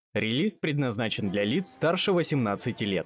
Релиз предназначен для лиц старше 18 лет.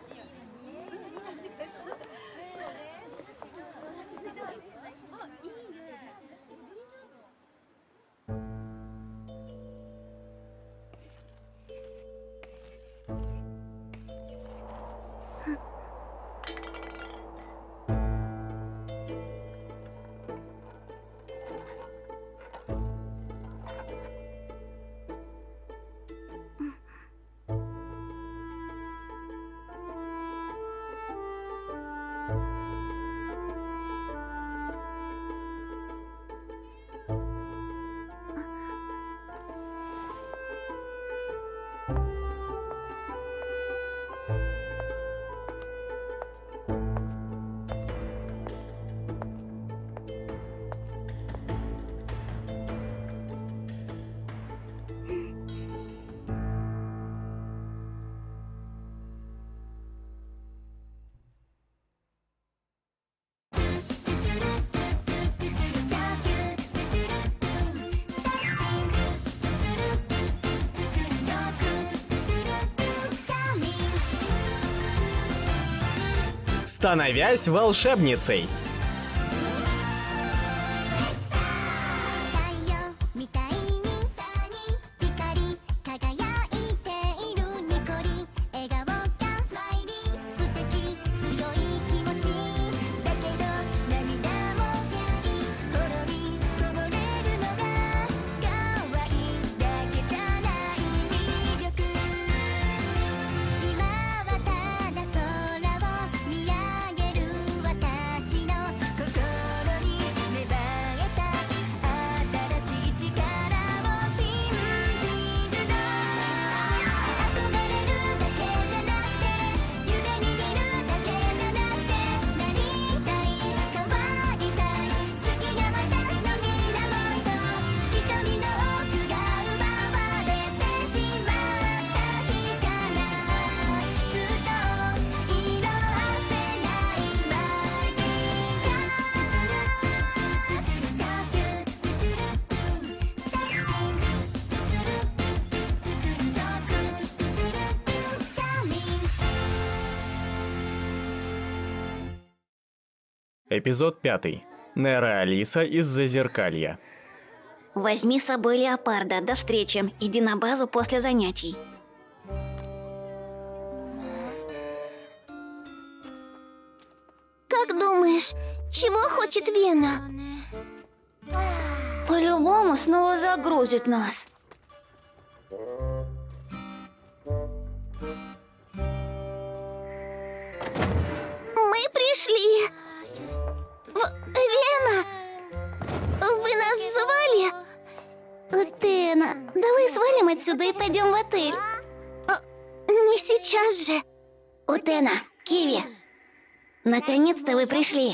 Становясь волшебницей. Эпизод 5. Нера Алиса из Зазеркалья. Возьми с собой леопарда. До встречи. Иди на базу после занятий. Как думаешь, чего хочет Вена? По-любому снова загрузит нас. Мы пришли. Вена, вы нас звали? Утена, давай свалим отсюда и пойдем в отель. Не сейчас же. Утена, Киви, наконец-то вы пришли.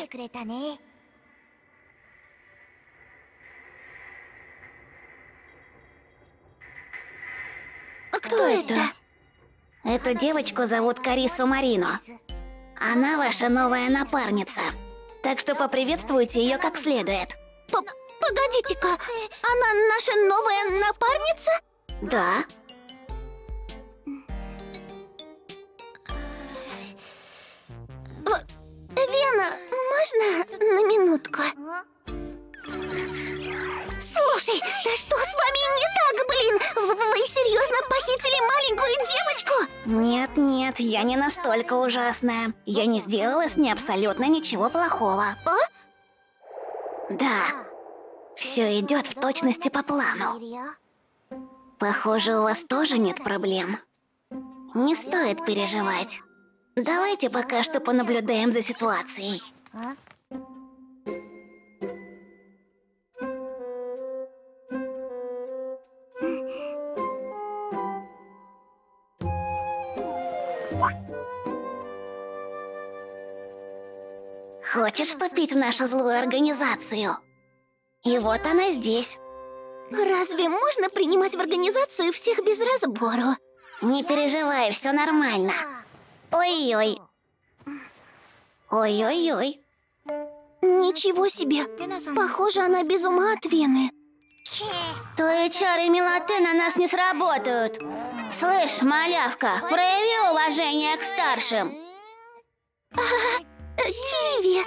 Кто это? Эту девочку зовут Карису Марино. Она ваша новая напарница. Так что поприветствуйте ее как следует. Погодите-ка, она наша новая напарница? Да. Вена, можно на минутку? Слушай, да что с вами не так, блин? Вы серьезно похитили маленькую девочку? Нет, я не настолько ужасная. Я не сделала с ней абсолютно ничего плохого. А? Да. Все идет в точности по плану. Похоже, у вас тоже нет проблем. Не стоит переживать. Давайте пока что понаблюдаем за ситуацией. Хочешь вступить в нашу злую организацию? И вот она здесь. Разве можно принимать в организацию всех без разбору? Не переживай, все нормально. Ой-ой. Ой-ой-ой. Ничего себе. Похоже, она без ума от Вены. Твои чары милоты на нас не сработают. Слышь, малявка, прояви уважение к старшим. Киви!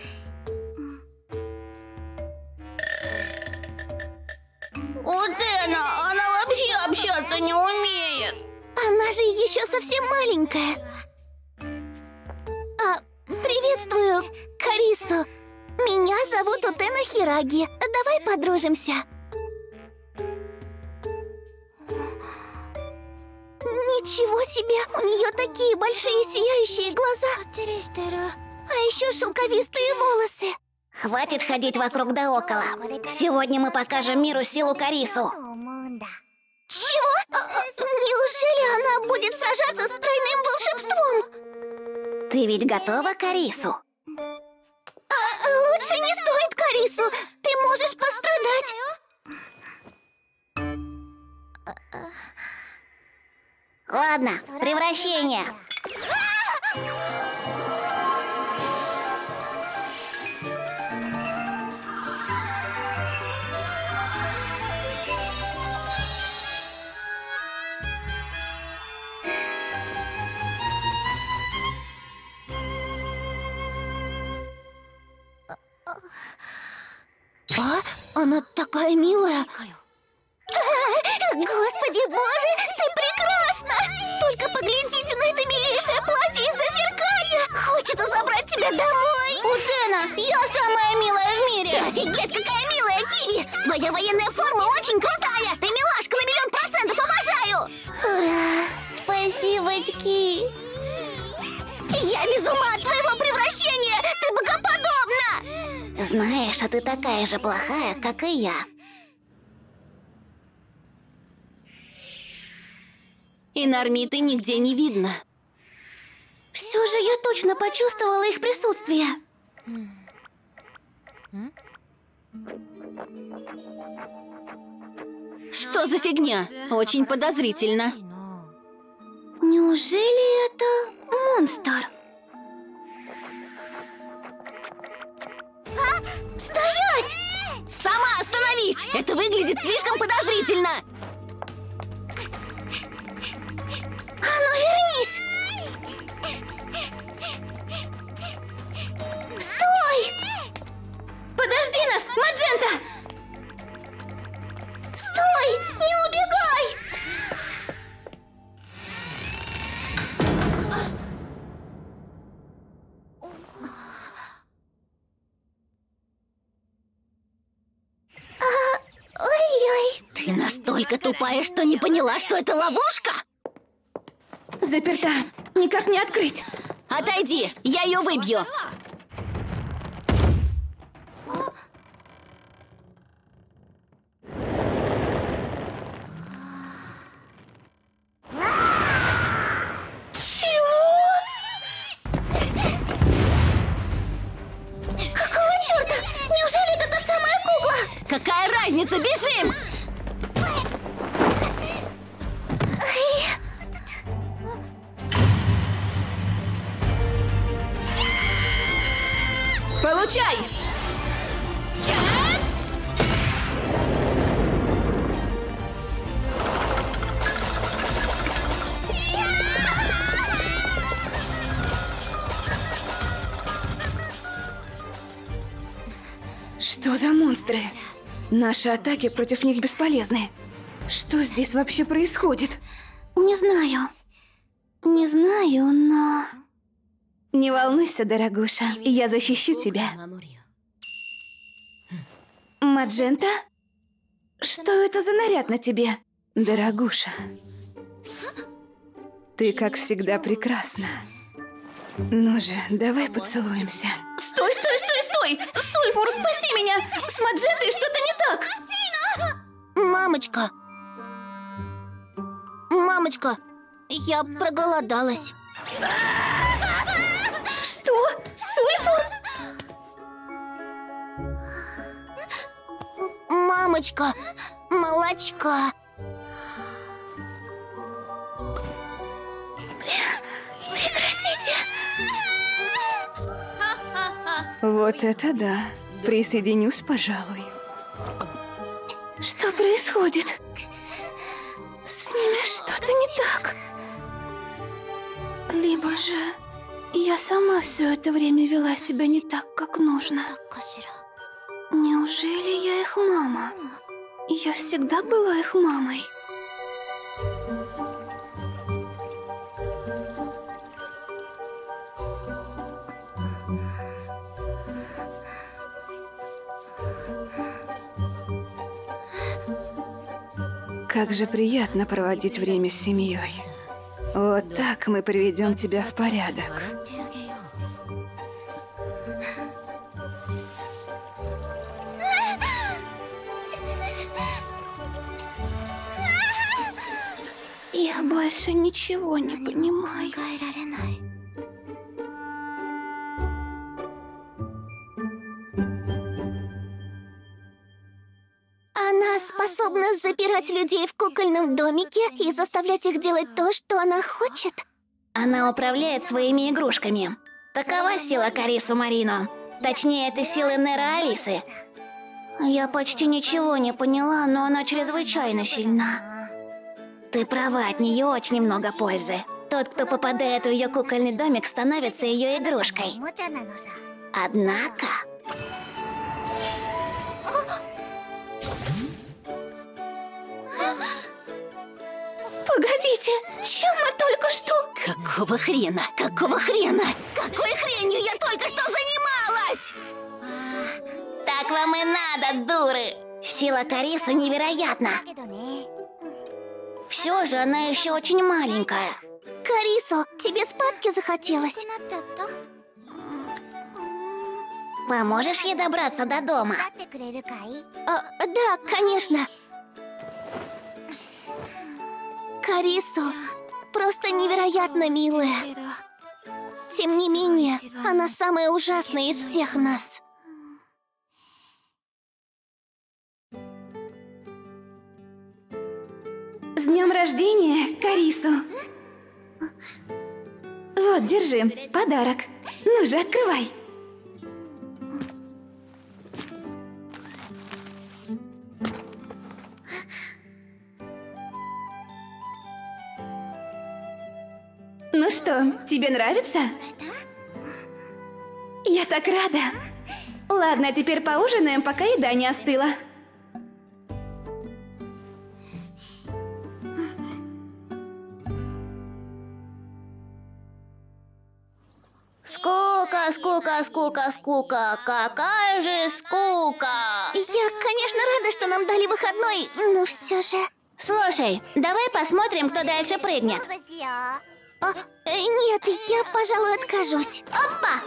Утена, она вообще общаться не умеет. Она же еще совсем маленькая. Приветствую, Карису. Меня зовут Утена Хираги. Давай подружимся. Ничего себе! У нее такие большие сияющие глаза. А еще шелковистые волосы. Хватит ходить вокруг да около. Сегодня мы покажем миру силу Карису. Чего? Неужели она будет сражаться с тройным волшебством? Ты ведь готова, Карису? Лучше не стоит, Карису. Ты можешь пострадать. Ладно, превращение. Она такая милая. Господи боже, ты прекрасна! Только поглядите на это милейшее платье из зазеркалья! Хочется забрать тебя домой! Утена, я самая милая в мире! Офигеть, какая милая, Киви! Твоя военная форма очень крутая! Ты милашка на 1000000%, обожаю! Ура! Спасибочки! Я без ума от твоего превращения! Ты богоподобна! Знаешь, а ты такая же плохая, как и я. И Нормиты нигде не видно. Все же я точно почувствовала их присутствие. Что за фигня? Очень подозрительно. Неужели это монстр? Стоять! Сама остановись! Это выглядит слишком подозрительно! А ну вернись! Стой! Подожди нас, Маджента! Стой! Не убегай! Ой-ой! Ты настолько тупая, что не поняла, что это ловушка? Заперта. Никак не открыть. Отойди, я ее выбью. Чего? Какого черта? Неужели это та самая кукла? Какая разница, бежим! Получай! Что за монстры? Наши атаки против них бесполезны. Что здесь вообще происходит? Не знаю. Не знаю, но... Не волнуйся, дорогуша, я защищу тебя. Маджента? Что это за наряд на тебе, дорогуша? Ты, как всегда, прекрасна. Ну же, давай поцелуемся. Стой, стой, стой, стой! Сульфур, спаси меня! С Маджентой что-то не так! Мамочка! Мамочка, я проголодалась. Что? Сульфур? Мамочка, молочка. Прекратите! Вот это да. Присоединюсь, пожалуй. Что происходит? С ними что-то не так. Либо же я сама все это время вела себя не так, как нужно. Неужели я их мама? Я всегда была их мамой. Как же приятно проводить время с семьей. Вот так мы приведем тебя в порядок. Я больше ничего не понимаю. Она способна запирать людей в кукольном домике и заставлять их делать то, что она хочет. Она управляет своими игрушками. Такова сила Карису Марино. Точнее, это сила Нера Алисы. Я почти ничего не поняла, но она чрезвычайно сильна. Ты права, от нее очень много пользы. Тот, кто попадает в ее кукольный домик, становится ее игрушкой. Однако... Погодите, чем мы только что? Какого хрена? Какого хрена? Какой хренью я только что занималась? Так вам и надо, дуры! Сила Карисы невероятна. Все же она еще очень маленькая. Карисо, тебе спадки захотелось? Поможешь ей добраться до дома? Да, конечно. Карисо просто невероятно милая. Тем не менее, она самая ужасная из всех нас. С днем рождения, Карису! Вот, держи, подарок. Ну же, открывай. Ну что, тебе нравится? Я так рада. Ладно, а теперь поужинаем, пока еда не остыла. Скука, скука, скука, скука. Какая же скука! Я, конечно, рада, что нам дали выходной, но все же... Слушай, давай посмотрим, кто дальше прыгнет. Нет, я, пожалуй, откажусь. Опа!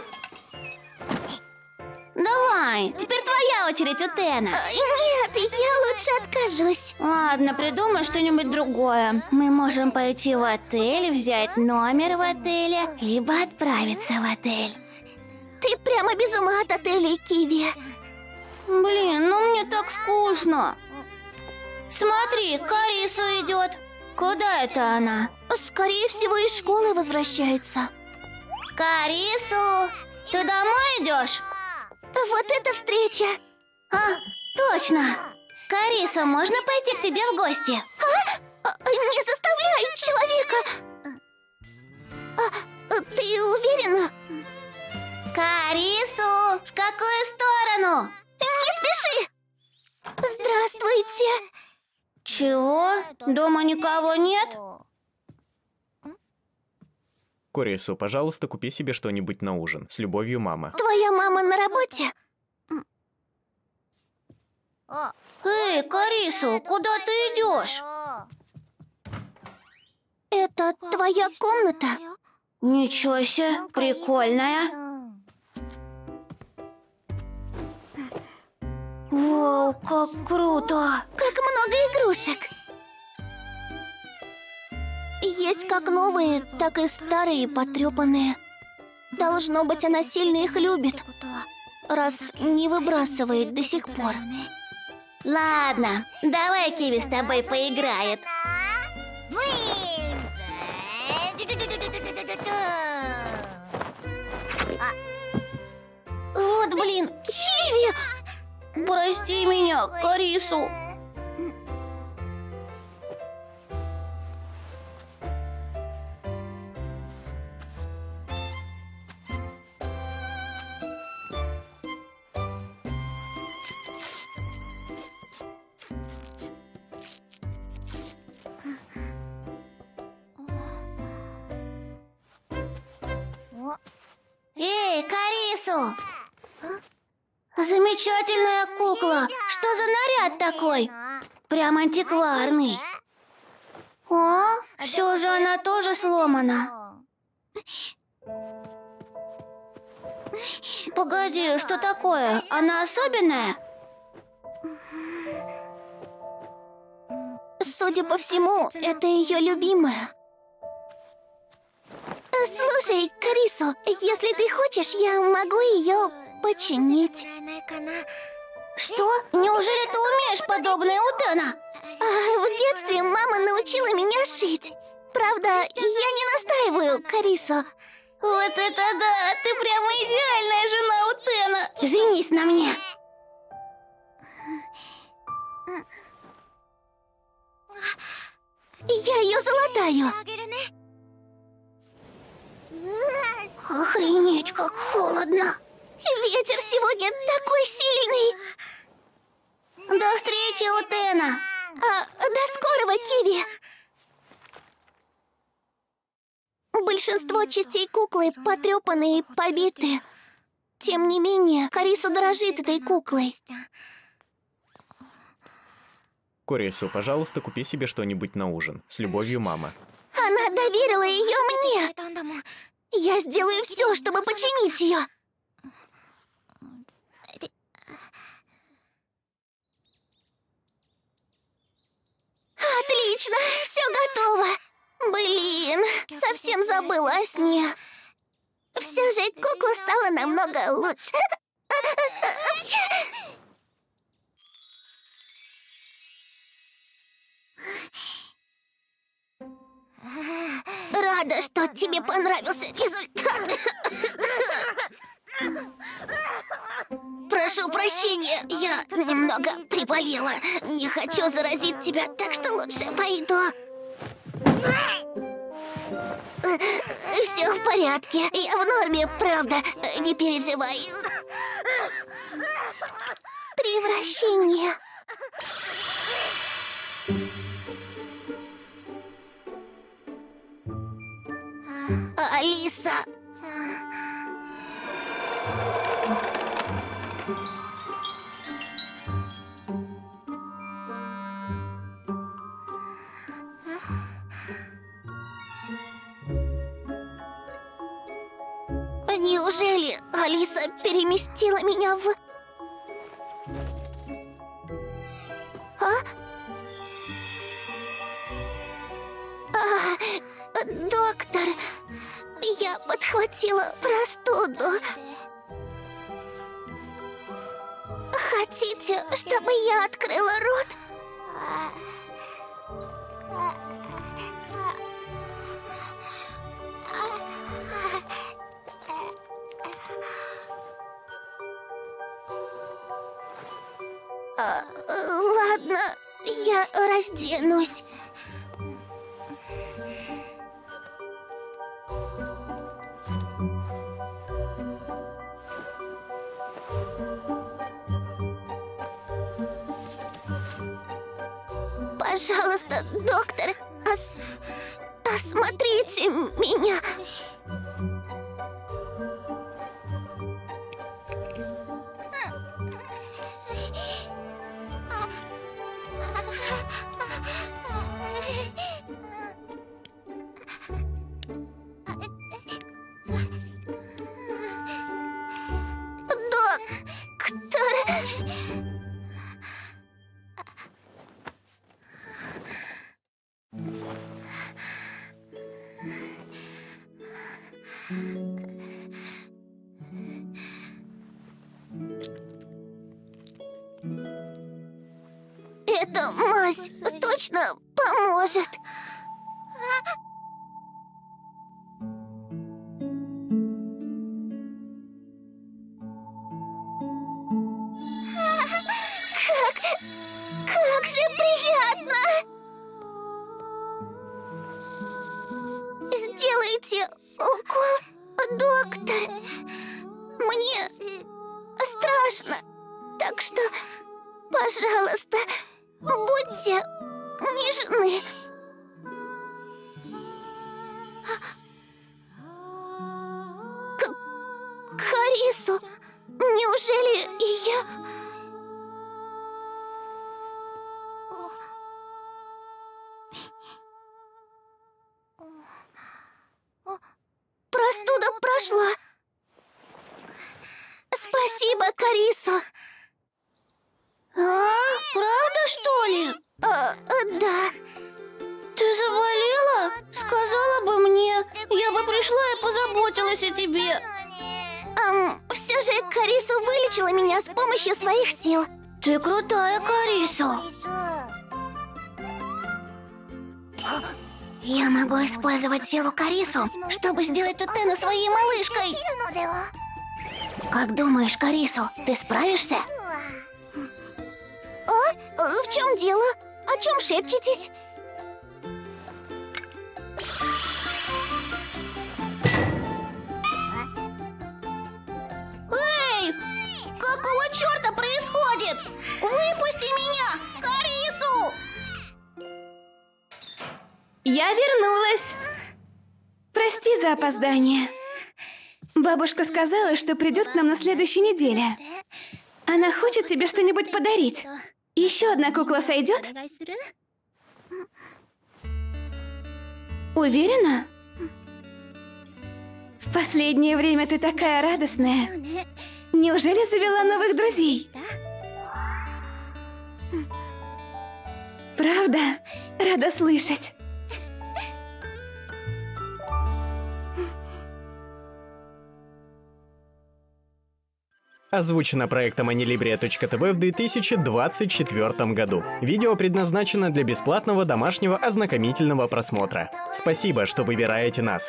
Давай, теперь твоя очередь, Утена. Нет, я лучше откажусь. Ладно, придумай что-нибудь другое. Мы можем пойти в отель, взять номер в отеле, либо отправиться в отель. Ты прямо без ума от отелей, Киви. Блин, ну мне так скучно. Смотри, Карису идет. Куда это она? Скорее всего, из школы возвращается. Карису, ты домой идешь? Вот это встреча! А, точно! Кариса, можно пойти к тебе в гости? Не заставляй человека! Ты уверена? Карису, в какую сторону? Не спеши! Здравствуйте! Чего? Дома никого нет? Карису, пожалуйста, купи себе что-нибудь на ужин. С любовью, мама. Твоя мама на работе? Эй, Карису, куда ты идешь? Это твоя комната? Ничего себе, прикольная. Вау, как круто! Как много игрушек! Есть как новые, так и старые, потрепанные. Должно быть, она сильно их любит, раз не выбрасывает до сих пор. Ладно, давай Киви с тобой поиграет. Вот блин, Киви! прости меня, Карису. Карису! Замечательная кукла! Что за наряд такой? Прям антикварный. О, все же она тоже сломана. Погоди, что такое? Она особенная? Судя по всему, это ее любимая. Слушай, Карису, если ты хочешь, я могу ее починить. Что? Неужели ты умеешь подобное, Утена? В детстве мама научила меня шить. Правда, я не настаиваю, Карису. Вот это да! Ты прямо идеальная жена Утена! Женись на мне! Я ее золотаю. Охренеть, как холодно! Ветер сегодня такой сильный. До встречи, Утена! До скорого, Киви! Большинство частей куклы потрепаны и побиты. Тем не менее, Карису дорожит этой куклой. Корису, пожалуйста, купи себе что-нибудь на ужин. С любовью, мама. Она доверила ее мне. Я сделаю все, чтобы починить ее. Отлично, все готово. Блин, совсем забыла о сне. Все же кукла стала намного лучше. Рада, что тебе понравился результат. Прошу прощения, я немного приболела. Не хочу заразить тебя, так что лучше пойду. Все в порядке, я в норме, правда, не переживай. Превращение. Алиса. Неужели Алиса переместила меня в... Доктор, я подхватила простуду. Хотите, чтобы я открыла рот? Ладно, я разденусь. Пожалуйста, доктор, осмотрите меня. Эта мазь точно поможет. Как же приятно! Сделайте укол, доктор. Мне страшно, так что, пожалуйста, будьте нежны. Карису, неужели и я... Простуда прошла. Спасибо, Карису. Правда, что ли? Да. Ты заболела? Сказала бы мне. Я бы пришла и позаботилась о тебе. Все же Карису вылечила меня с помощью своих сил. Ты крутая, Карису. Я могу использовать силу Карису, чтобы сделать Утену своей малышкой. Как думаешь, Карису, ты справишься? В чем дело? О чем шепчетесь? Эй! Какого черта происходит? Выпусти меня, Карису! Я вернулась. Прости за опоздание. Бабушка сказала, что придет к нам на следующей неделе. Она хочет тебе что-нибудь подарить. Еще одна кукла сойдет? Уверена? В последнее время ты такая радостная. Неужели завела новых друзей? Правда? Рада слышать. Озвучено проектом Anilibria.tv в 2024 году. Видео предназначено для бесплатного домашнего ознакомительного просмотра. Спасибо, что выбираете нас.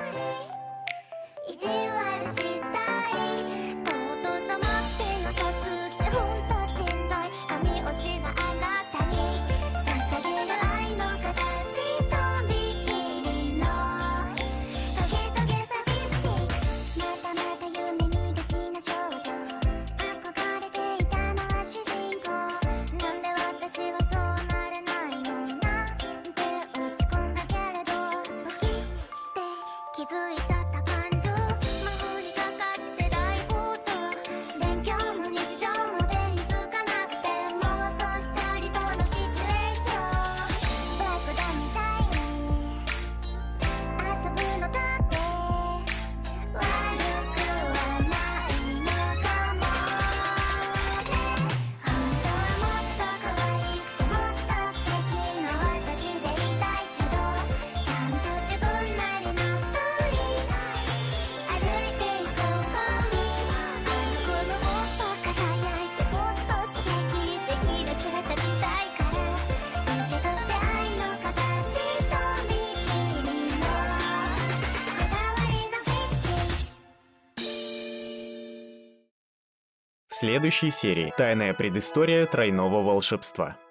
В следующей серии тайная предыстория тройного волшебства.